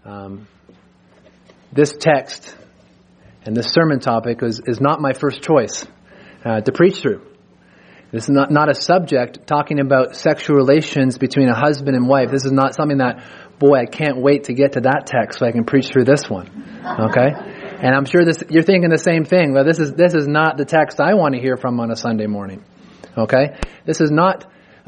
This text and this sermon topic is not my first choice to preach through. This is not a subject talking about sexual relations between a husband and wife. This is not something that, boy, I can't wait to get to that text so I can preach through this one. Okay? And I'm sure you're thinking the same thing. Well, this is not the text I want to hear from on a Sunday morning. Okay? This is not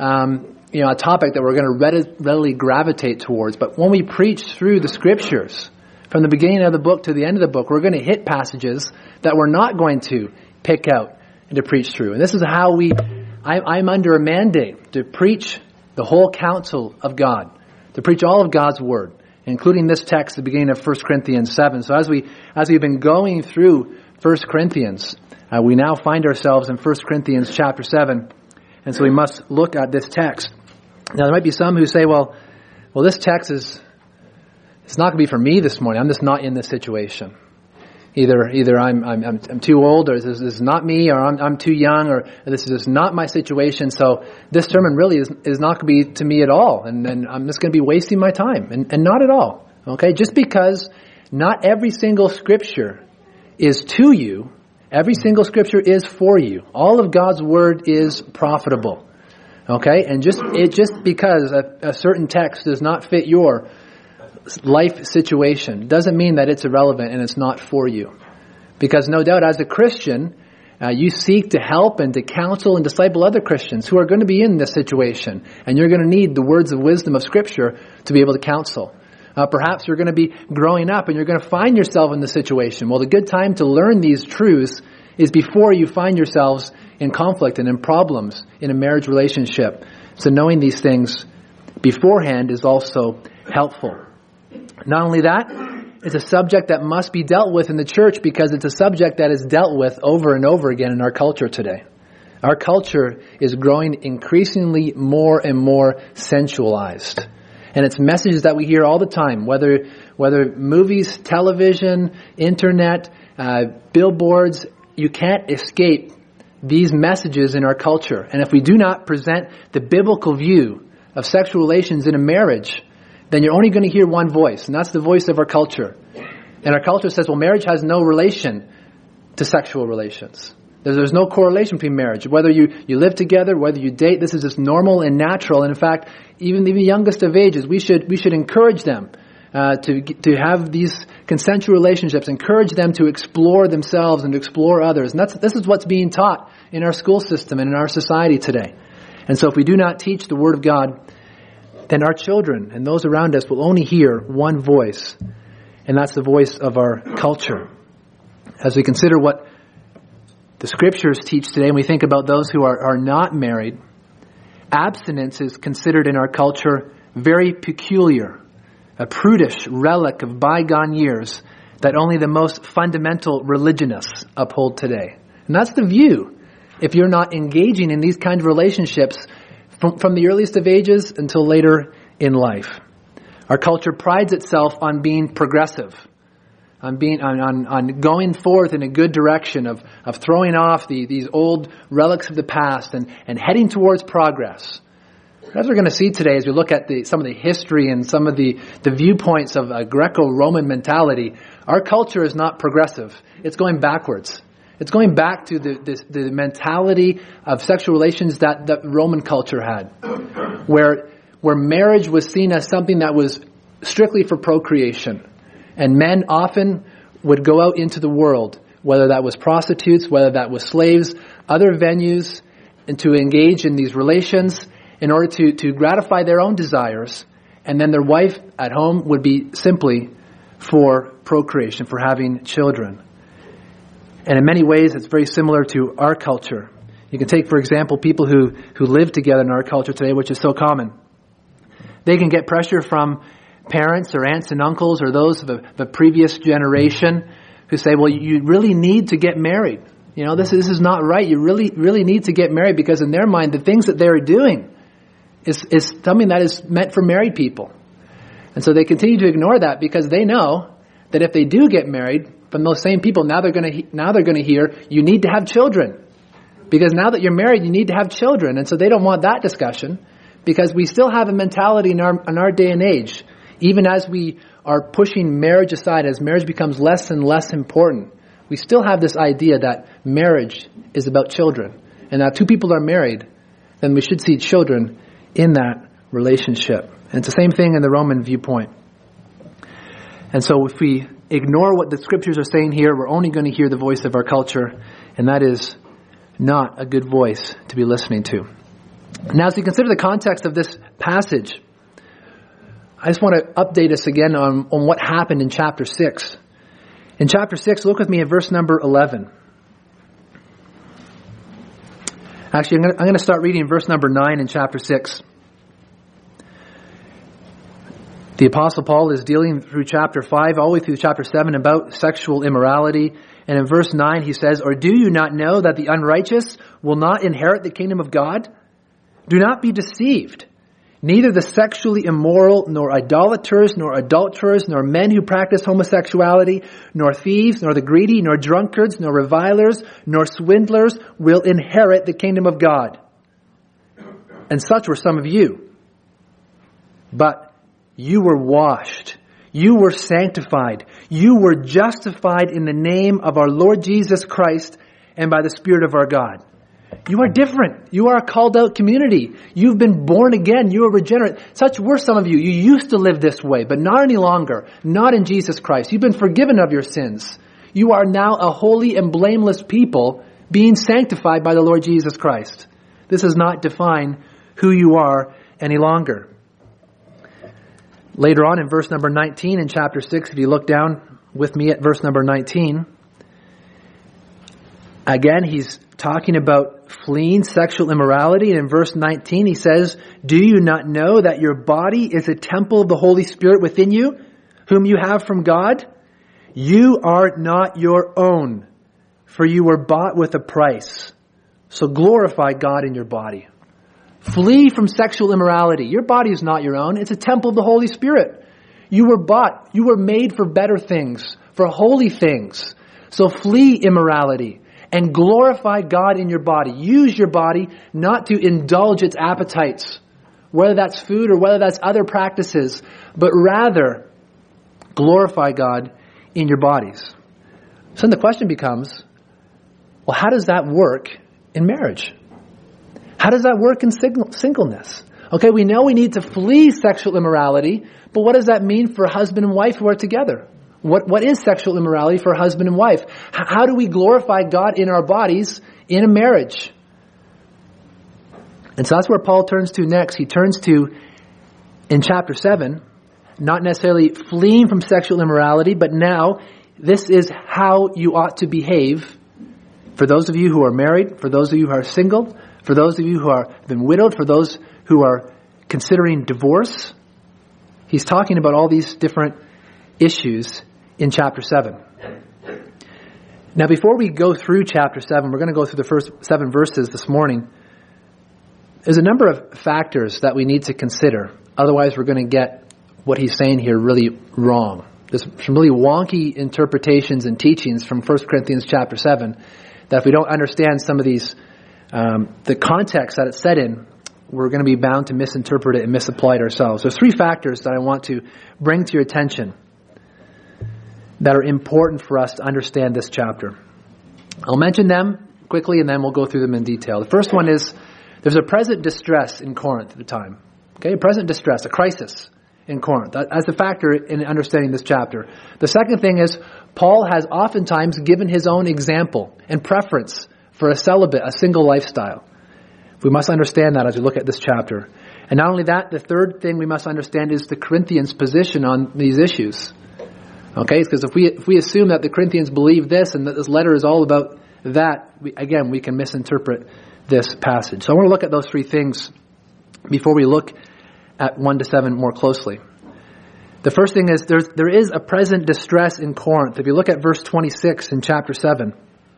a topic that we're going to readily gravitate towards. But when we preach through the Scriptures, from the beginning of the book to the end of the book, we're going to hit passages that we're not going to pick out and to preach through. And this is how I'm under a mandate to preach the whole counsel of God, to preach all of God's Word, including this text at the beginning of 1 Corinthians 7. So as we've been going through 1 Corinthians, we now find ourselves in 1 Corinthians chapter 7, and so we must look at this text. Now there might be some who say, well, this text it's not going to be for me this morning. I'm just not in this situation. Either I'm too old, or this is not me, or I'm too young, or this is just not my situation. So this sermon really is not going to be to me at all, and I'm just going to be wasting my time, and not at all. Okay, just because not every single Scripture is to you, every single Scripture is for you. All of God's Word is profitable. Okay, and just because a certain text does not fit your life situation doesn't mean that it's irrelevant and it's not for you. Because no doubt as a Christian, you seek to help and to counsel and disciple other Christians who are going to be in this situation. And you're going to need the words of wisdom of Scripture to be able to counsel. Perhaps you're going to be growing up and you're going to find yourself in this situation. Well, the good time to learn these truths is before you find yourselves in conflict and in problems in a marriage relationship. So knowing these things beforehand is also helpful. Not only that, it's a subject that must be dealt with in the church because it's a subject that is dealt with over and over again in our culture today. Our culture is growing increasingly more and more sensualized. And it's messages that we hear all the time, whether movies, television, internet, billboards, you can't escape these messages in our culture. And if we do not present the biblical view of sexual relations in a marriage, then you're only going to hear one voice, and that's the voice of our culture. And our culture says, well, marriage has no relation to sexual relations. There's no correlation between marriage. Whether you live together, whether you date, this is just normal and natural. And in fact, even the youngest of ages, we should encourage them to have these consensual relationships, encourage them to explore themselves and to explore others. And this is what's being taught in our school system and in our society today. And so if we do not teach the Word of God, then our children and those around us will only hear one voice, and that's the voice of our culture. As we consider what the Scriptures teach today, and we think about those who are not married, abstinence is considered in our culture very peculiar, a prudish relic of bygone years that only the most fundamental religionists uphold today. And that's the view. If you're not engaging in these kinds of relationships from the earliest of ages until later in life. Our culture prides itself on being progressive, on going forth in a good direction, of throwing off these old relics of the past and heading towards progress. As we're going to see today, as we look at some of the history and some of the viewpoints of a Greco-Roman mentality, our culture is not progressive. It's going backwards. It's going back to the mentality of sexual relations that the Roman culture had, where marriage was seen as something that was strictly for procreation. And men often would go out into the world, whether that was prostitutes, whether that was slaves, other venues, and to engage in these relations in order to gratify their own desires. And then their wife at home would be simply for procreation, for having children. And in many ways, it's very similar to our culture. You can take, for example, people who live together in our culture today, which is so common. They can get pressure from parents or aunts and uncles or those of the previous generation who say, well, you really need to get married. You know, this is not right. You really need to get married, because in their mind, the things that they're doing is something that is meant for married people. And so they continue to ignore that because they know that if they do get married, from those same people, now they're going to hear, you need to have children. Because now that you're married, you need to have children. And so they don't want that discussion, because we still have a mentality in our day and age, Even as we are pushing marriage aside, as marriage becomes less and less important, we still have this idea that marriage is about children. And that two people are married, then we should see children in that relationship. And it's the same thing in the Roman viewpoint. And so if we ignore what the scriptures are saying here, we're only going to hear the voice of our culture, and that is not a good voice to be listening to. Now, as we consider the context of this passage, I just want to update us again on what happened in chapter 6. In chapter 6, look with me at verse number 11. Actually, I'm going to start reading verse number 9 in chapter 6. The Apostle Paul is dealing through chapter 5 all the way through chapter 7 about sexual immorality. And in verse 9 he says, "Or do you not know that the unrighteous will not inherit the kingdom of God? Do not be deceived. Neither the sexually immoral, nor idolaters, nor adulterers, nor men who practice homosexuality, nor thieves, nor the greedy, nor drunkards, nor revilers, nor swindlers will inherit the kingdom of God. And such were some of you. But you were washed, you were sanctified, you were justified in the name of our Lord Jesus Christ and by the Spirit of our God." You are different. You are a called out community. You've been born again. You are regenerate. Such were some of you. You used to live this way, but not any longer. Not in Jesus Christ. You've been forgiven of your sins. You are now a holy and blameless people being sanctified by the Lord Jesus Christ. This does not define who you are any longer. Later on in verse number 19 in chapter 6, if you look down with me at verse number 19, again, he's talking about fleeing sexual immorality. And in verse 19, he says, "Do you not know that your body is a temple of the Holy Spirit within you, whom you have from God? You are not your own, for you were bought with a price. So glorify God in your body." Flee from sexual immorality. Your body is not your own. It's a temple of the Holy Spirit. You were bought. You were made for better things, for holy things. So flee immorality and glorify God in your body. Use your body not to indulge its appetites, whether that's food or whether that's other practices, but rather glorify God in your bodies. So then the question becomes, well, how does that work in marriage? How does that work in singleness? Okay, we know we need to flee sexual immorality, but what does that mean for a husband and wife who are together? What is sexual immorality for a husband and wife? How do we glorify God in our bodies in a marriage? And so that's where Paul turns to next. He turns to, in chapter 7, not necessarily fleeing from sexual immorality, but now this is how you ought to behave for those of you who are married, for those of you who are single, for those of you who have been widowed, for those who are considering divorce. He's talking about all these different issues in chapter 7. Now, before we go through chapter 7, we're going to go through the first 7 verses this morning. There's a number of factors that we need to consider. Otherwise, we're going to get what he's saying here really wrong. There's some really wonky interpretations and teachings from 1 Corinthians chapter 7 that if we don't understand some of these the context that it's set in, we're going to be bound to misinterpret it and misapply it ourselves. There's 3 factors that I want to bring to your attention that are important for us to understand this chapter. I'll mention them quickly and then we'll go through them in detail. The first one is there's a present distress in Corinth at the time. Okay, a present distress, a crisis in Corinth. That's a factor in understanding this chapter. The second thing is Paul has oftentimes given his own example and preference for a celibate, a single lifestyle. We must understand that as we look at this chapter. And not only that, the third thing we must understand is the Corinthians' position on these issues. Okay, because if we assume that the Corinthians believe this and that this letter is all about that, we can misinterpret this passage. So I want to look at those 3 things before we look at 1 to 7 more closely. The first thing is there is a present distress in Corinth. If you look at verse 26 in chapter 7.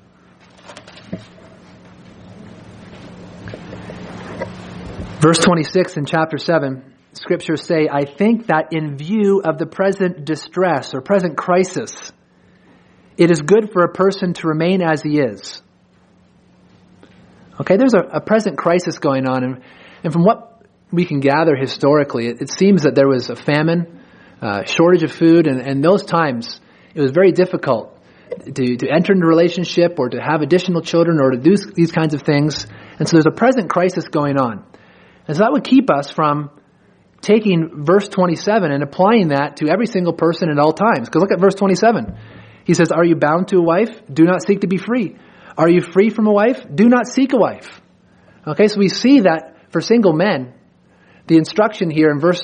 Verse 26 in chapter 7, scriptures say, "I think that in view of the present distress or present crisis, it is good for a person to remain as he is." Okay, there's a present crisis going on. And from what we can gather historically, it seems that there was a famine shortage of food, and those times it was very difficult to enter into a relationship or to have additional children or to do these kinds of things. And so there's a present crisis going on. And so that would keep us from taking verse 27 and applying that to every single person at all times. Because look at verse 27. He says, are you bound to a wife? Do not seek to be free. Are you free from a wife? Do not seek a wife. Okay, so we see that for single men, the instruction here in verse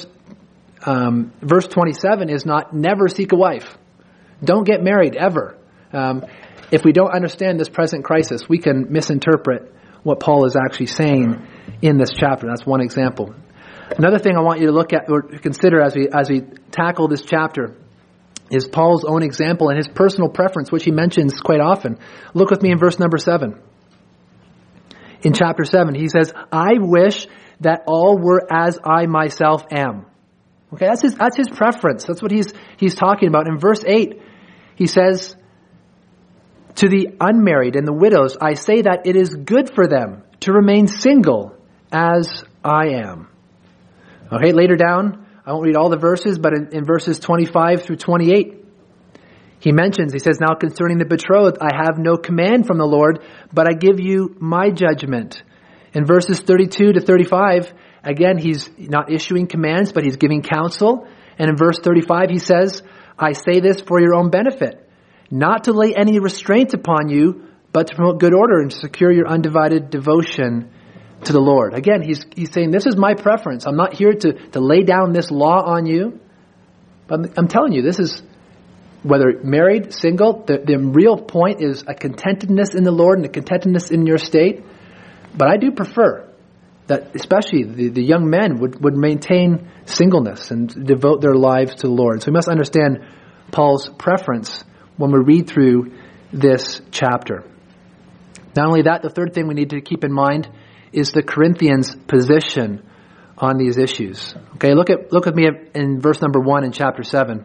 27 is not never seek a wife. Don't get married ever. If we don't understand this present crisis, we can misinterpret what Paul is actually saying in this chapter. That's one example. Another thing I want you to look at or consider as we tackle this chapter is Paul's own example and his personal preference, which he mentions quite often. Look with me in verse number 7. In chapter 7, he says, I wish that all were as I myself am. Okay, that's his preference. That's what he's talking about. In verse 8, he says, to the unmarried and the widows, I say that it is good for them to remain single as I am. Okay, later down, I won't read all the verses, but in verses 25 through 28, he says, now concerning the betrothed, I have no command from the Lord, but I give you my judgment. In verses 32 to 35, again, he's not issuing commands, but he's giving counsel. And in verse 35, he says, I say this for your own benefit, not to lay any restraint upon you, but to promote good order and secure your undivided devotion to the Lord. Again, he's saying, this is my preference. I'm not here to lay down this law on you. But I'm telling you, this is, whether married, single, the real point is a contentedness in the Lord and a contentedness in your state. But I do prefer that especially the young men would maintain singleness and devote their lives to the Lord. So we must understand Paul's preference when we read through this chapter. Not only that, the third thing we need to keep in mind is the Corinthians' position on these issues. Okay, look with me in verse number 1 in chapter 7.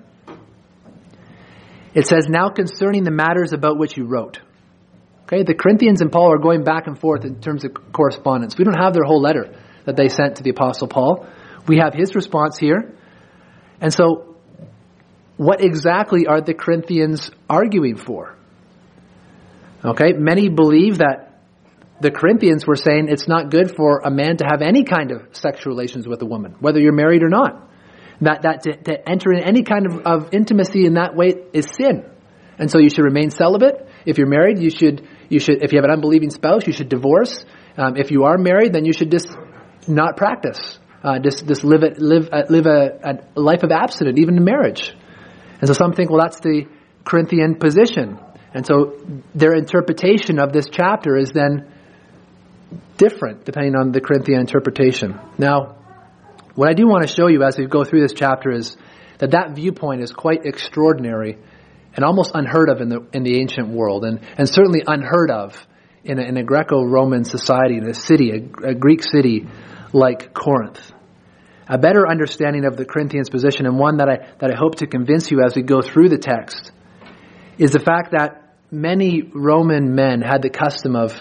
It says, now concerning the matters about which you wrote. Okay, the Corinthians and Paul are going back and forth in terms of correspondence. We don't have their whole letter that they sent to the Apostle Paul. We have his response here. And so, what exactly are the Corinthians arguing for? Okay, many believe that the Corinthians were saying it's not good for a man to have any kind of sexual relations with a woman, whether you're married or not. That to enter in any kind of intimacy in that way is sin. And so you should remain celibate. If you're married, you should, if you have an unbelieving spouse, you should divorce. If you are married, then you should just not practice. Just live a life of abstinence, even in marriage. And so some think, well, that's the Corinthian position. And so their interpretation of this chapter is then different depending on the Corinthian interpretation. Now, what I do want to show you as we go through this chapter is that viewpoint is quite extraordinary and almost unheard of in the ancient world, and certainly unheard of in a Greco-Roman society, in a city, a Greek city like Corinth. A better understanding of the Corinthians' position, and one that I hope to convince you as we go through the text, is the fact that many Roman men had the custom of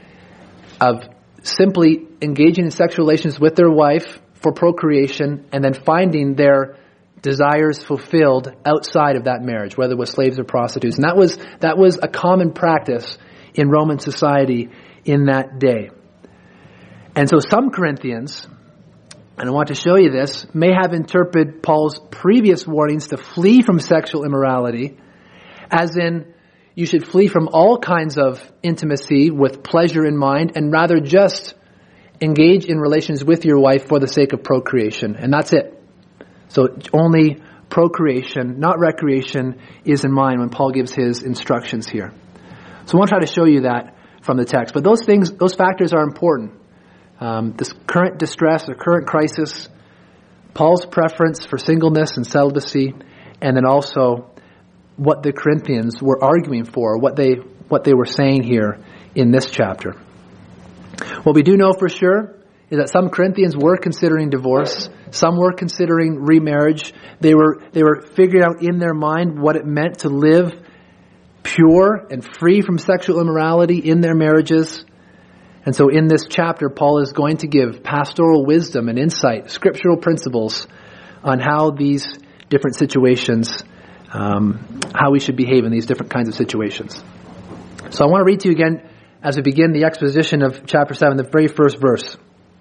simply engaging in sexual relations with their wife for procreation and then finding their desires fulfilled outside of that marriage, whether it was slaves or prostitutes. And that was a common practice in Roman society in that day. And so some Corinthians, and I want to show you this, may have interpreted Paul's previous warnings to flee from sexual immorality as in you should flee from all kinds of intimacy with pleasure in mind and rather just engage in relations with your wife for the sake of procreation. And that's it. So only procreation, not recreation, is in mind when Paul gives his instructions here. So I want to try to show you that from the text. But those factors are important. This current distress or current crisis, Paul's preference for singleness and celibacy, and then also what the Corinthians were arguing for, what they were saying here in this chapter. What we do know for sure is that some Corinthians were considering divorce. Some were considering remarriage. They were figuring out in their mind what it meant to live pure and free from sexual immorality in their marriages. And so in this chapter, Paul is going to give pastoral wisdom and insight, scriptural principles on how these different situations, how we should behave in these different kinds of situations. So I want to read to you again as we begin the exposition of chapter 7, the very first verse.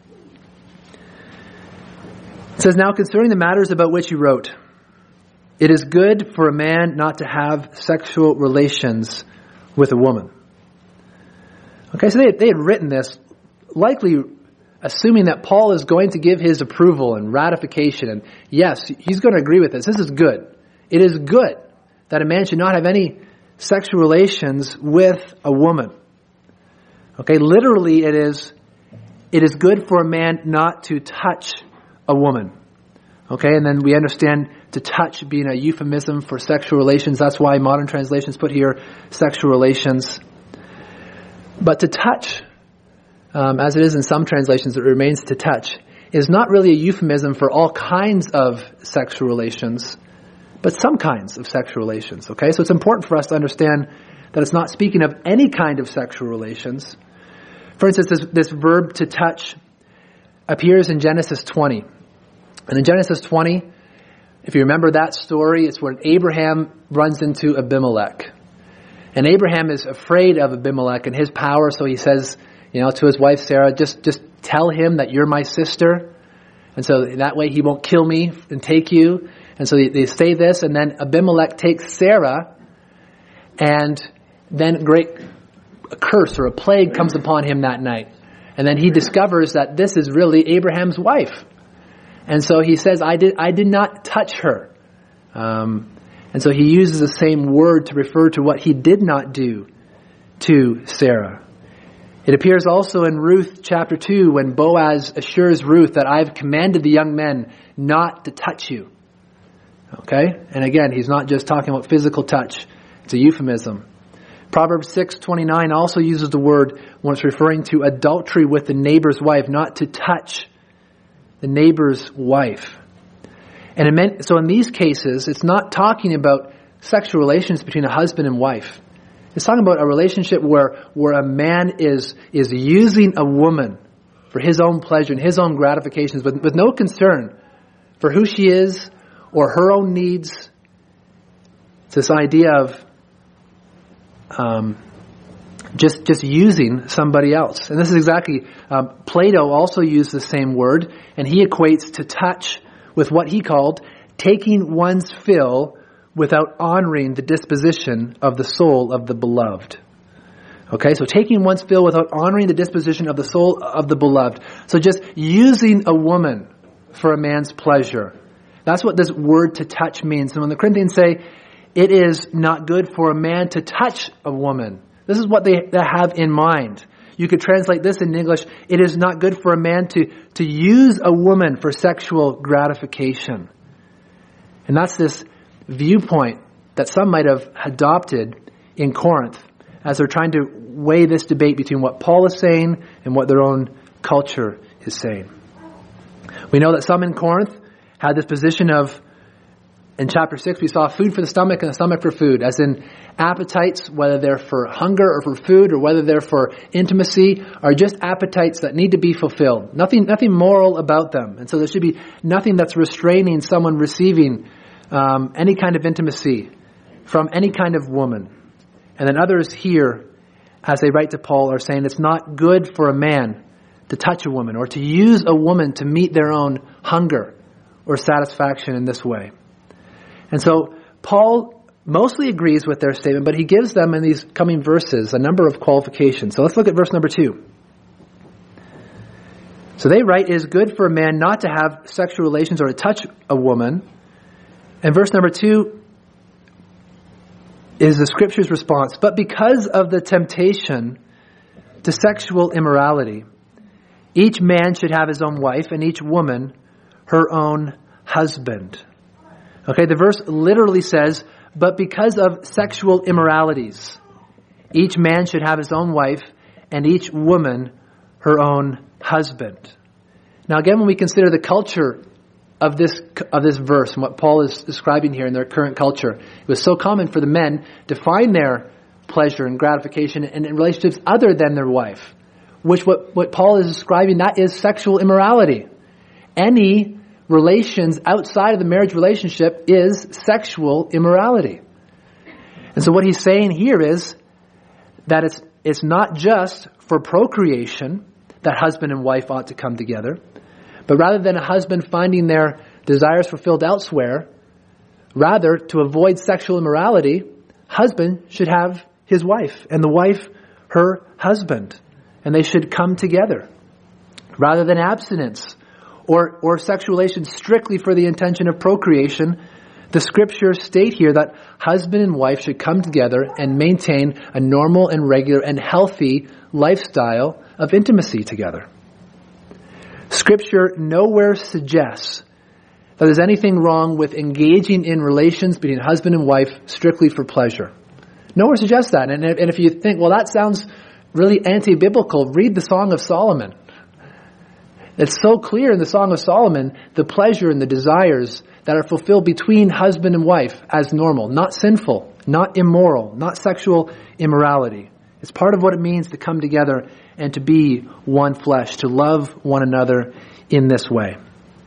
It says, "Now concerning the matters about which you wrote, it is good for a man not to have sexual relations with a woman." Okay, so they had written this likely assuming that Paul is going to give his approval and ratification, and yes, he's going to agree with this. This is good. It is good that a man should not have any sexual relations with a woman. Okay, literally it is good for a man not to touch a woman. Okay, and then we understand to touch being a euphemism for sexual relations. That's why modern translations put here sexual relations. But to touch, as it is in some translations, it remains to touch, is not really a euphemism for all kinds of sexual relations, but some kinds of sexual relations. Okay, so it's important for us to understand that it's not speaking of any kind of sexual relations. For instance, this verb to touch appears in Genesis 20. And in Genesis 20, if you remember that story, it's when Abraham runs into Abimelech. And Abraham is afraid of Abimelech and his power, so he says, to his wife Sarah, just tell him that you're my sister. And so that way he won't kill me and take you. And so they say this, and then Abimelech takes Sarah, and then a curse or a plague comes upon him that night. And then he discovers that this is really Abraham's wife. And so he says, I did not touch her. And so he uses the same word to refer to what he did not do to Sarah. It appears also in Ruth chapter 2 when Boaz assures Ruth that I've commanded the young men not to touch you. Okay? And again, he's not just talking about physical touch. It's a euphemism. Proverbs 6:29 also uses the word when it's referring to adultery with the neighbor's wife, not to touch the neighbor's wife. And so in these cases, it's not talking about sexual relations between a husband and wife. It's talking about a relationship where a man is using a woman for his own pleasure and his own gratifications with no concern for who she is or her own needs. It's this idea of just using somebody else. And this is exactly, Plato also used the same word, and he equates to touch with what he called taking one's fill without honoring the disposition of the soul of the beloved. Okay, so taking one's fill without honoring the disposition of the soul of the beloved. So just using a woman for a man's pleasure. That's what this word to touch means. And when the Corinthians say, it is not good for a man to touch a woman, this is what they have in mind. You could translate this in English, it is not good for a man to use a woman for sexual gratification. And that's this viewpoint that some might have adopted in Corinth as they're trying to weigh this debate between what Paul is saying and what their own culture is saying. We know that some in Corinth had this position of, in chapter 6, we saw food for the stomach and the stomach for food, as in appetites, whether they're for hunger or for food or whether they're for intimacy, are just appetites that need to be fulfilled. Nothing moral about them. And so there should be nothing that's restraining someone receiving any kind of intimacy from any kind of woman. And then others here, as they write to Paul, are saying it's not good for a man to touch a woman or to use a woman to meet their own hunger or satisfaction in this way. And so Paul mostly agrees with their statement, but he gives them in these coming verses a number of qualifications. So let's look at verse number 2. So they write, it is good for a man not to have sexual relations or to touch a woman. And verse number 2 is the Scripture's response. But because of the temptation to sexual immorality, each man should have his own wife and each woman her own husband. Okay, the verse literally says, but because of sexual immoralities, each man should have his own wife and each woman her own husband. Now again, when we consider the culture of this verse and what Paul is describing here in their current culture, it was so common for the men to find their pleasure and gratification in relationships other than their wife, which what Paul is describing, that is sexual immorality. Any relations outside of the marriage relationship is sexual immorality. And so what he's saying here is that it's not just for procreation that husband and wife ought to come together, but rather than a husband finding their desires fulfilled elsewhere, rather, to avoid sexual immorality, husband should have his wife and the wife her husband, and they should come together. Rather than abstinence or sexual relations strictly for the intention of procreation, the scriptures state here that husband and wife should come together and maintain a normal and regular and healthy lifestyle of intimacy together. Scripture nowhere suggests that there's anything wrong with engaging in relations between husband and wife strictly for pleasure. Nowhere suggests that. And if you think, well, that sounds really anti-biblical, read the Song of Solomon. It's so clear in the Song of Solomon, the pleasure and the desires that are fulfilled between husband and wife as normal, not sinful, not immoral, not sexual immorality. It's part of what it means to come together and to be one flesh, to love one another in this way.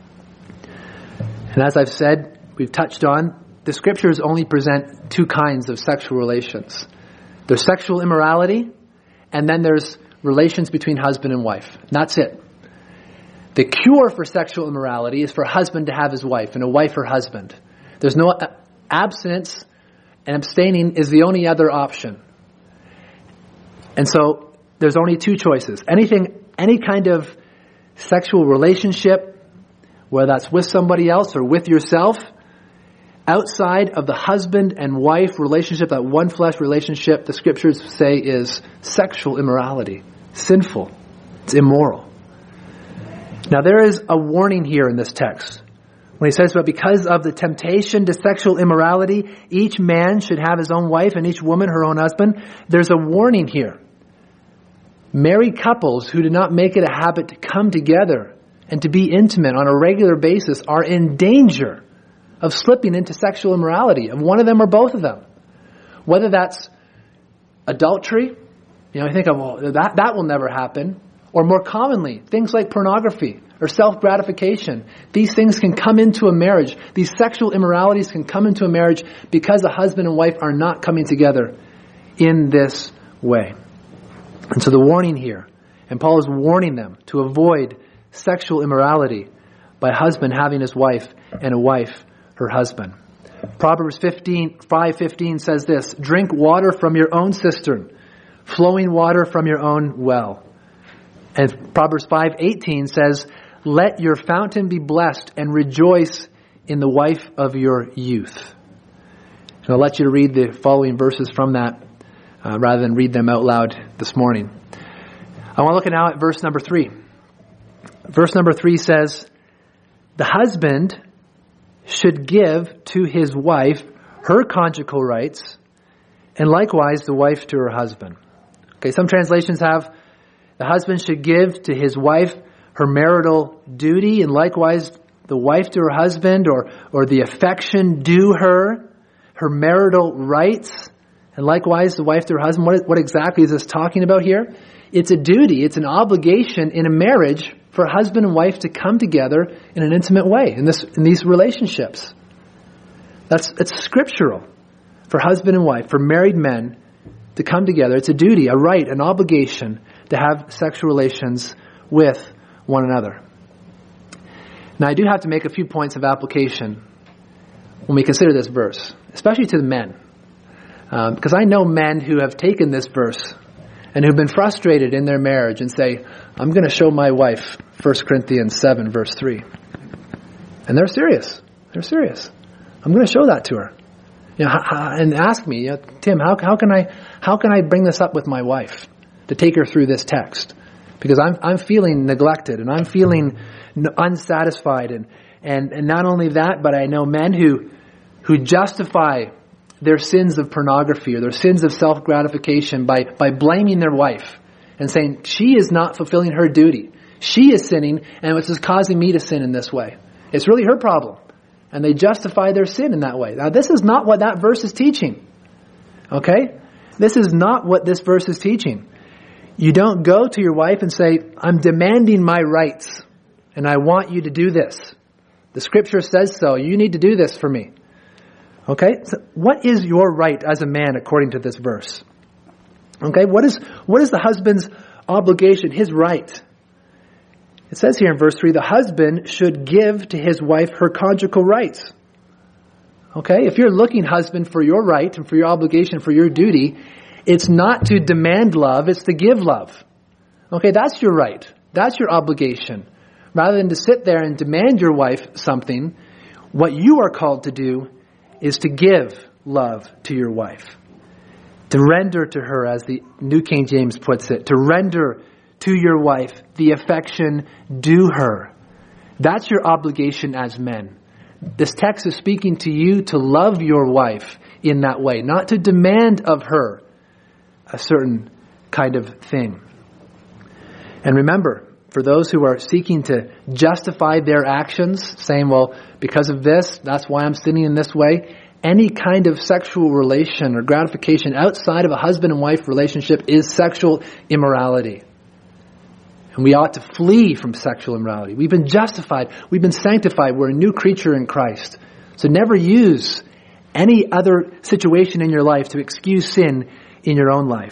And as I've said, we've touched on, the scriptures only present two kinds of sexual relations. There's sexual immorality, and then there's relations between husband and wife. And that's it. The cure for sexual immorality is for a husband to have his wife and a wife her husband. There's no abstinence, and abstaining is the only other option. And so there's only two choices. Any kind of sexual relationship, whether that's with somebody else or with yourself, outside of the husband and wife relationship, that one flesh relationship, the scriptures say is sexual immorality, sinful, it's immoral. Now there is a warning here in this text. When he says, but because of the temptation to sexual immorality, each man should have his own wife and each woman her own husband. There's a warning here. Married couples who do not make it a habit to come together and to be intimate on a regular basis are in danger of slipping into sexual immorality, of one of them or both of them. Whether that's adultery, you think of, well, that will never happen. Or more commonly, things like pornography or self-gratification. These things can come into a marriage. These sexual immoralities can come into a marriage because a husband and wife are not coming together in this way. And so the warning here, and Paul is warning them to avoid sexual immorality by a husband having his wife and a wife her husband. Proverbs 5:15 says this, drink water from your own cistern, flowing water from your own well. And Proverbs 5:18 says, let your fountain be blessed and rejoice in the wife of your youth. And I'll let you read the following verses from that rather than read them out loud this morning. I want to look now at verse number 3. Verse number 3 says, the husband should give to his wife her conjugal rights, and likewise the wife to her husband. Okay, some translations have the husband should give to his wife her marital duty, and likewise the wife to her husband, or the affection due her marital rights, and likewise the wife to her husband. What exactly is this talking about here? It's a duty, it's an obligation in a marriage for husband and wife to come together in an intimate way in these relationships. It's scriptural for husband and wife, for married men to come together. It's a duty, a right, an obligation to have sexual relations with one another. Now I do have to make a few points of application when we consider this verse, especially to the men. Because I know men who have taken this verse and who've been frustrated in their marriage and say, I'm going to show my wife 1 Corinthians 7 verse 3. And they're serious. They're serious. I'm going to show that to her. And ask me, Tim, how can I bring this up with my wife to take her through this text? Because I'm feeling neglected and I'm feeling unsatisfied, and not only that, but I know men who justify their sins of pornography or their sins of self-gratification by blaming their wife and saying she is not fulfilling her duty. She is sinning, and it's just causing me to sin in this way. It's really her problem. And they justify their sin in that way. Now, this is not what that verse is teaching. Okay? This is not what this verse is teaching. You don't go to your wife and say, I'm demanding my rights, and I want you to do this. The scripture says so. You need to do this for me. Okay? So what is your right as a man according to this verse? Okay? What is the husband's obligation, his right? It says here in verse 3, the husband should give to his wife her conjugal rights. Okay? If you're looking, husband, for your right and for your obligation, for your duty, it's not to demand love, it's to give love. Okay? That's your right. That's your obligation. Rather than to sit there and demand your wife something, what you are called to do is to give love to your wife. To render to her, as the New King James puts it, to render to your wife the affection due her. That's your obligation as men. This text is speaking to you to love your wife in that way, not to demand of her a certain kind of thing. And remember, for those who are seeking to justify their actions, saying, well, because of this, that's why I'm sinning in this way, any kind of sexual relation or gratification outside of a husband and wife relationship is sexual immorality. And we ought to flee from sexual immorality. We've been justified. We've been sanctified. We're a new creature in Christ. So never use any other situation in your life to excuse sin in your own life.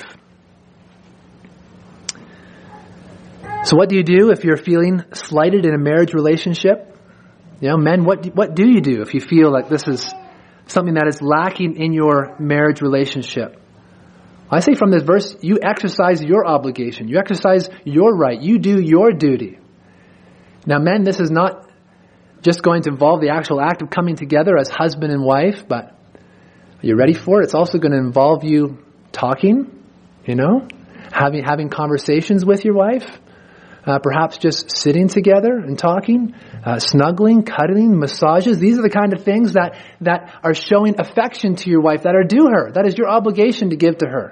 So what do you do if you're feeling slighted in a marriage relationship? You know, men, what do you do if you feel like this is something that is lacking in your marriage relationship? I say from this verse, you exercise your obligation. You exercise your right. You do your duty. Now, men, this is not just going to involve the actual act of coming together as husband and wife, but are you ready for it? It's also going to involve you talking, having conversations with your wife. Perhaps just sitting together and talking, snuggling, cuddling, massages. These are the kind of things that are showing affection to your wife, that are due her. That is your obligation to give to her.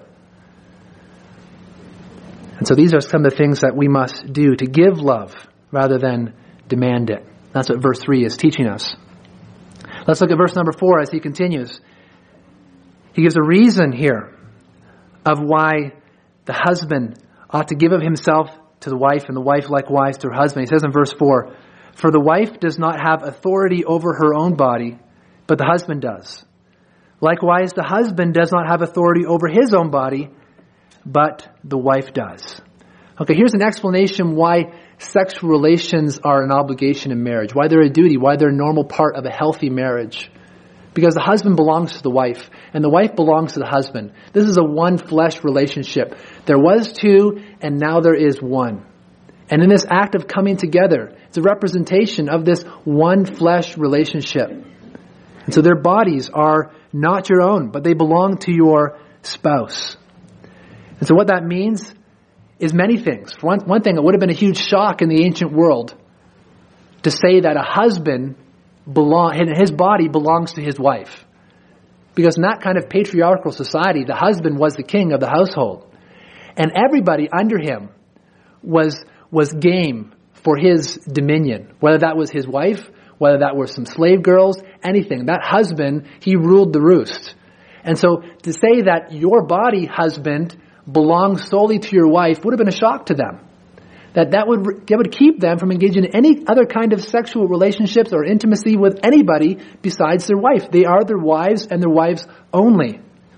And so these are some of the things that we must do to give love rather than demand it. That's what verse 3 is teaching us. Let's look at verse number 4 as he continues. He gives a reason here of why the husband ought to give of himself to the wife, and the wife likewise to her husband. He says in verse 4, for the wife does not have authority over her own body, but the husband does. Likewise, the husband does not have authority over his own body, but the wife does. Okay, here's an explanation why sexual relations are an obligation in marriage, why they're a duty, why they're a normal part of a healthy marriage. Because the husband belongs to the wife, and the wife belongs to the husband. This is a one flesh relationship. There was two, and now there is one. And in this act of coming together, it's a representation of this one flesh relationship. And so their bodies are not your own, but they belong to your spouse. And so what that means is many things. For one thing, it would have been a huge shock in the ancient world to say that a husband his body belongs to his wife. Because in that kind of patriarchal society, the husband was the king of the household. And everybody under him was game for his dominion. Whether that was his wife, whether that were some slave girls, anything. That husband, he ruled the roost. And so to say that your body, husband, belongs solely to your wife would have been a shock to them. That would keep them from engaging in any other kind of sexual relationships or intimacy with anybody besides their wife. They are their wives and their wives only.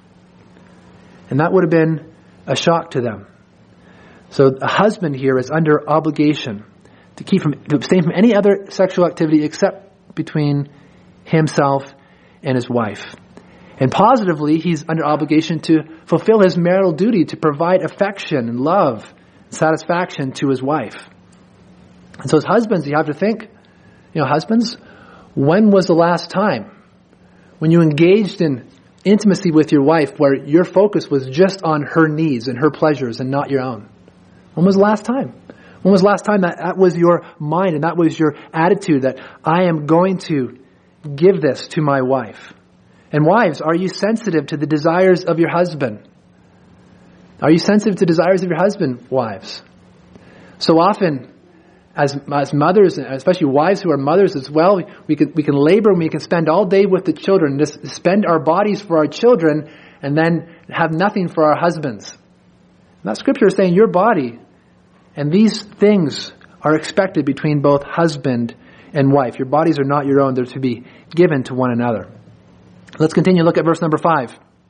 And that would have been a shock to them. So a husband here is under obligation to abstain from any other sexual activity except between himself and his wife. And positively, he's under obligation to fulfill his marital duty to provide affection and love, satisfaction to his wife. And so as husbands, you have to think, husbands, when was the last time when you engaged in intimacy with your wife where your focus was just on her needs and her pleasures and not your own? When was the last time? When was the last time that was your mind and that was your attitude, that I am going to give this to my wife? And wives, are you sensitive to the desires of your husband? Are you sensitive to the desires of your husband, wives? So often, as mothers, especially wives who are mothers as well, we can labor and we can spend all day with the children, just spend our bodies for our children, and then have nothing for our husbands. And that scripture is saying your body and these things are expected between both husband and wife. Your bodies are not your own. They're to be given to one another. Let's continue. Look at verse number 5.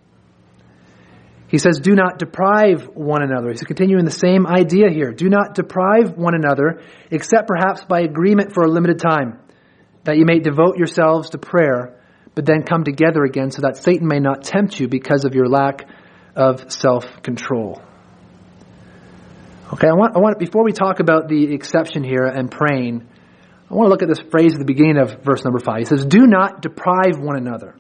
He says, do not deprive one another. He's continuing the same idea here. Do not deprive one another, except perhaps by agreement for a limited time, that you may devote yourselves to prayer, but then come together again so that Satan may not tempt you because of your lack of self-control. Okay, I want before we talk about the exception here and praying, I want to look at this phrase at the beginning of verse number 5. He says, do not deprive one another.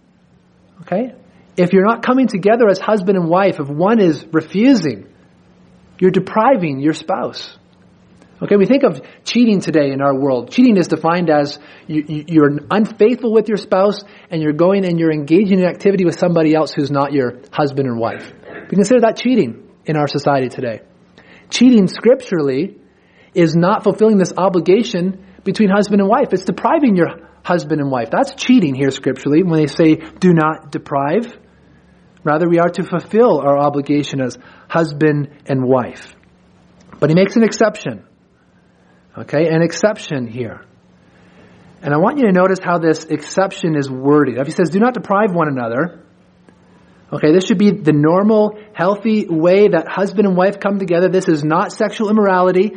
Okay? If you're not coming together as husband and wife, if one is refusing, you're depriving your spouse. Okay, we think of cheating today in our world. Cheating is defined as you're unfaithful with your spouse and you're going and you're engaging in activity with somebody else who's not your husband or wife. We consider that cheating in our society today. Cheating scripturally is not fulfilling this obligation between husband and wife. It's depriving your husband and wife. That's cheating here scripturally when they say do not deprive. Rather, we are to fulfill our obligation as husband and wife. But he makes an exception. Okay, an exception here. And I want you to notice how this exception is worded. If he says, do not deprive one another, okay, this should be the normal, healthy way that husband and wife come together. This is not sexual immorality.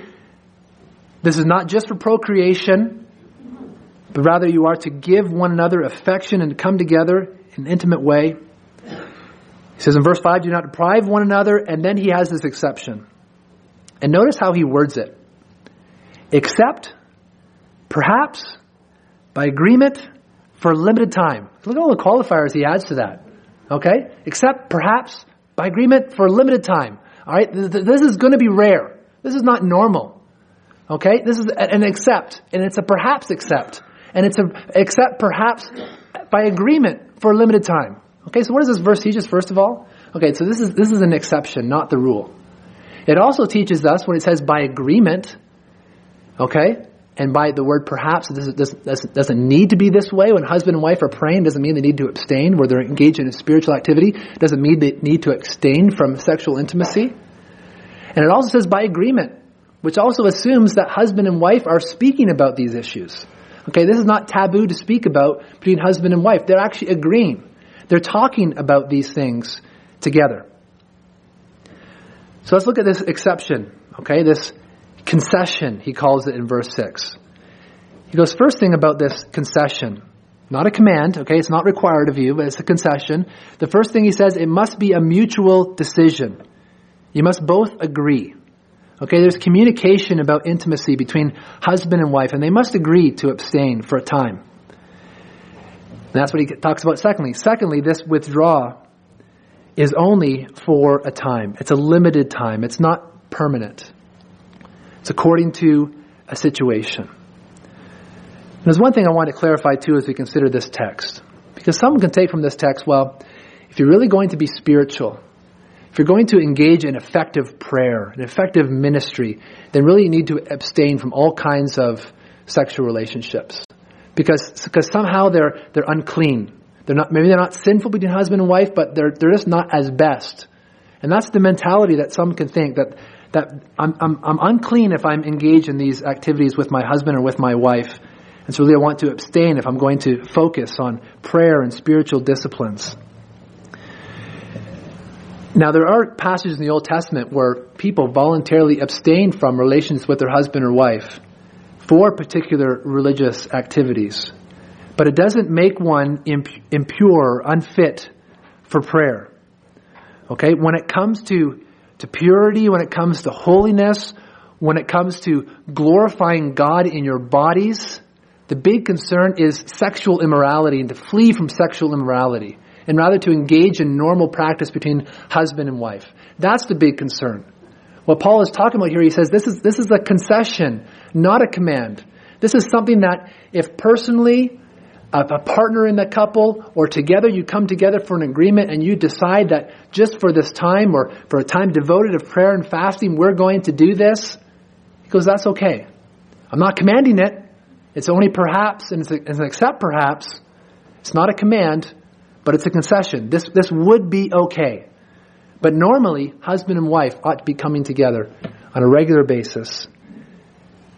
This is not just for procreation, but rather you are to give one another affection and come together in an intimate way. He says in verse 5, do not deprive one another, and then he has this exception. And notice how he words it. Except, perhaps, by agreement, for a limited time. Look at all the qualifiers he adds to that. Okay? Except, perhaps, by agreement, for a limited time. Alright? This is going to be rare. This is not normal. Okay? This is an except. And it's a perhaps except. And it's a except, perhaps, by agreement, for a limited time. Okay, so what does this verse teach us, first of all? Okay, so this is an exception, not the rule. It also teaches us, when it says by agreement, okay, and by the word perhaps, this doesn't need to be this way. When husband and wife are praying, doesn't mean they need to abstain. Where they're engaged in a spiritual activity, doesn't mean they need to abstain from sexual intimacy. And it also says by agreement, which also assumes that husband and wife are speaking about these issues. Okay, this is not taboo to speak about between husband and wife. They're actually agreeing. They're talking about these things together. So let's look at this exception, okay, this concession, he calls it in verse 6. He goes, first thing about this concession, not a command, okay, it's not required of you, but it's a concession. The first thing he says, it must be a mutual decision. You must both agree. Okay, there's communication about intimacy between husband and wife, and they must agree to abstain for a time. And that's what he talks about secondly. Secondly, this withdraw is only for a time. It's a limited time. It's not permanent. It's according to a situation. And there's one thing I want to clarify too as we consider this text. Because someone can take from this text, well, if you're really going to be spiritual, if you're going to engage in effective prayer, an effective ministry, then really you need to abstain from all kinds of sexual relationships. Because somehow they're unclean. Maybe they're not sinful between husband and wife, but they're just not as best. And that's the mentality that some can think, that I'm unclean if I'm engaged in these activities with my husband or with my wife. And so really I want to abstain if I'm going to focus on prayer and spiritual disciplines. Now there are passages in the Old Testament where people voluntarily abstain from relations with their husband or wife for particular religious activities. But it doesn't make one impure, unfit for prayer. Okay? When it comes to purity, when it comes to holiness, when it comes to glorifying God in your bodies, the big concern is sexual immorality and to flee from sexual immorality and rather to engage in normal practice between husband and wife. That's the big concern. What Paul is talking about here, he says this is a concession, not a command. This is something that if personally a partner in the couple or together you come together for an agreement and you decide that just for this time or for a time devoted of prayer and fasting, we're going to do this, he goes, that's okay. I'm not commanding it. It's only perhaps, and it's an except perhaps. It's not a command, but it's a concession. This would be okay. But normally, husband and wife ought to be coming together on a regular basis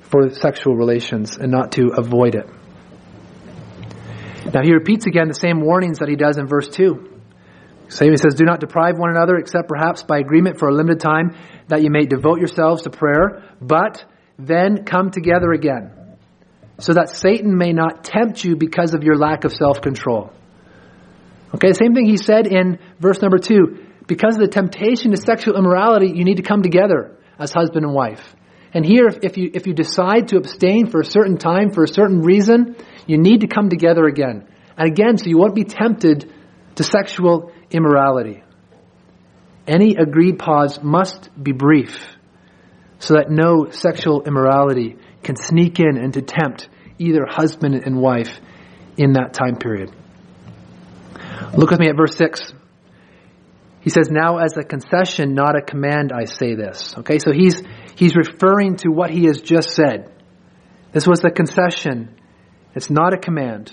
for sexual relations and not to avoid it. Now he repeats again the same warnings that he does in verse 2. Same, he says, do not deprive one another except perhaps by agreement for a limited time, that you may devote yourselves to prayer, but then come together again, so that Satan may not tempt you because of your lack of self-control. Okay, same thing he said in verse number 2. Because of the temptation to sexual immorality, you need to come together as husband and wife. And here, if you decide to abstain for a certain time, for a certain reason, you need to come together again. And again, so you won't be tempted to sexual immorality. Any agreed pause must be brief, so that no sexual immorality can sneak in and to tempt either husband and wife in that time period. Look with me at verse 6. He says, now as a concession, not a command, I say this. Okay, so he's referring to what he has just said. This was the concession. It's not a command.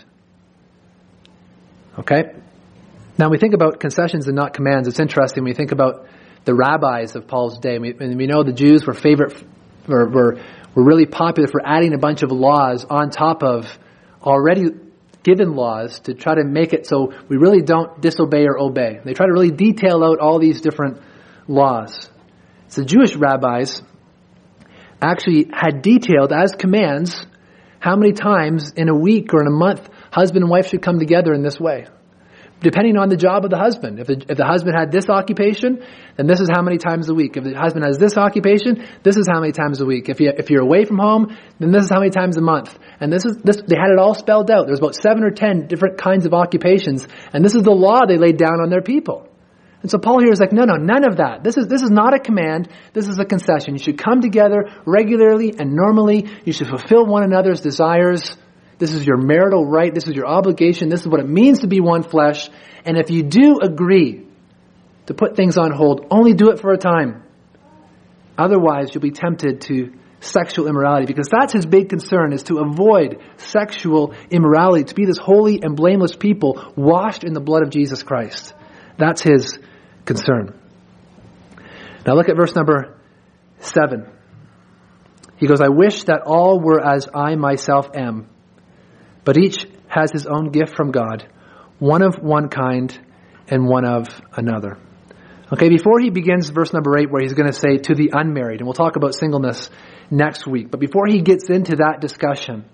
Okay? Now, when we think about concessions and not commands, it's interesting when we think about the rabbis of Paul's day. And we know the Jews were really popular for adding a bunch of laws on top of already given laws to try to make it so we really don't disobey or obey. They try to really detail out all these different laws. So the Jewish rabbis actually had detailed as commands how many times in a week or in a month husband and wife should come together in this way, depending on the job of the husband. If the husband had this occupation, then this is how many times a week. If the husband has this occupation, this is how many times a week. If you're away from home, then this is how many times a month. And this they had it all spelled out. There's about 7 or 10 different kinds of occupations, and this is the law they laid down on their people. And so Paul here is like, no, none of that. This is not a command. This is a concession. You should come together regularly and normally. You should fulfill one another's desires. This is your marital right. This is your obligation. This is what it means to be one flesh. And if you do agree to put things on hold, only do it for a time. Otherwise, you'll be tempted to sexual immorality, because that's his big concern, is to avoid sexual immorality, to be this holy and blameless people washed in the blood of Jesus Christ. That's his concern. Now look at verse number 7. He goes, I wish that all were as I myself am, but each has his own gift from God, one of one kind and one of another. Okay, before he begins verse number 8, where he's going to say to the unmarried, and we'll talk about singleness next week, but before he gets into that discussion,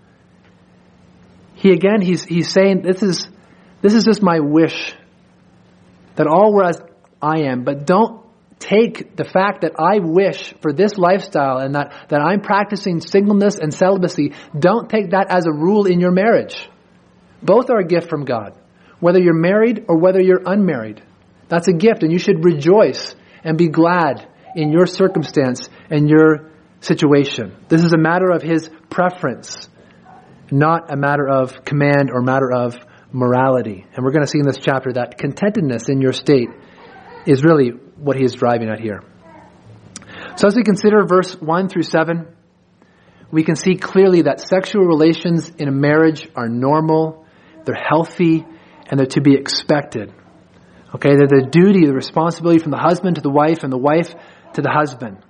he's saying, this is just my wish, that all were as I am, but don't take the fact that I wish for this lifestyle and that I'm practicing singleness and celibacy, don't take that as a rule in your marriage. Both are a gift from God, whether you're married or whether you're unmarried. That's a gift, and you should rejoice and be glad in your circumstance and your situation. This is a matter of his preference, not a matter of command or matter of morality. And we're going to see in this chapter that contentedness in your state is really what he is driving at here. So as we consider verse 1 through 7, we can see clearly that sexual relations in a marriage are normal, they're healthy, and they're to be expected. Okay, they're the duty, the responsibility from the husband to the wife and the wife to the husband.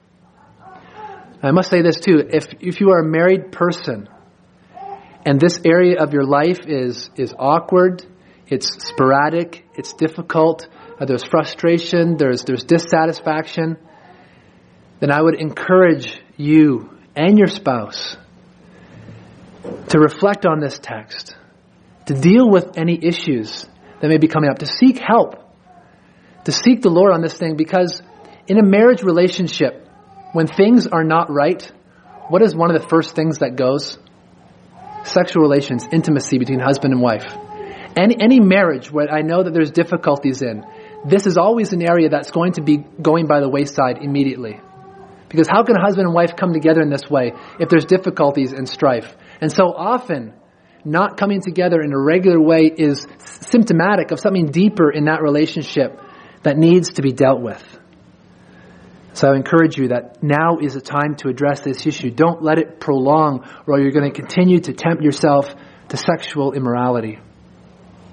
I must say this too, if you are a married person and this area of your life is awkward, it's sporadic, it's difficult, there's frustration, there's dissatisfaction, then I would encourage you and your spouse to reflect on this text, to deal with any issues that may be coming up, to seek help, to seek the Lord on this thing, because in a marriage relationship, when things are not right, what is one of the first things that goes? Sexual relations, intimacy between husband and wife. Any marriage where I know that there's difficulties in, this is always an area that's going to be going by the wayside immediately. Because how can a husband and wife come together in this way if there's difficulties and strife? And so often, not coming together in a regular way is symptomatic of something deeper in that relationship that needs to be dealt with. So I encourage you that now is a time to address this issue. Don't let it prolong, or you're going to continue to tempt yourself to sexual immorality.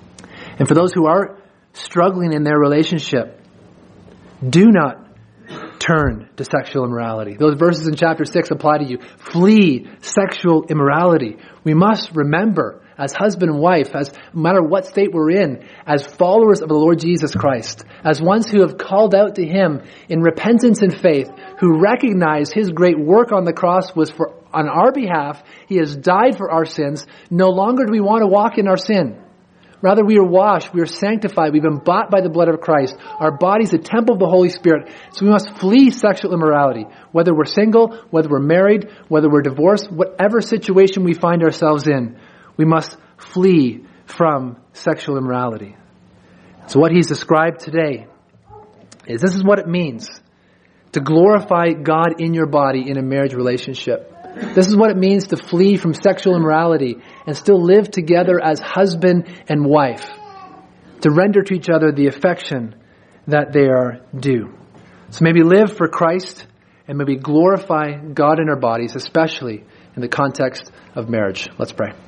And for those who are struggling in their relationship, do not turn to sexual immorality. Those verses in chapter 6 apply to you. Flee sexual immorality. We must remember, as husband and wife, as no matter what state we're in, as followers of the Lord Jesus Christ, as ones who have called out to Him in repentance and faith, who recognize His great work on the cross was on our behalf. He has died for our sins. No longer do we want to walk in our sin. Rather, we are washed, we are sanctified, we've been bought by the blood of Christ. Our body's a temple of the Holy Spirit. So we must flee sexual immorality. Whether we're single, whether we're married, whether we're divorced, whatever situation we find ourselves in, we must flee from sexual immorality. So what he's described today is this is what it means to glorify God in your body in a marriage relationship. This is what it means to flee from sexual immorality and still live together as husband and wife, to render to each other the affection that they are due. So maybe live for Christ and maybe glorify God in our bodies, especially in the context of marriage. Let's pray.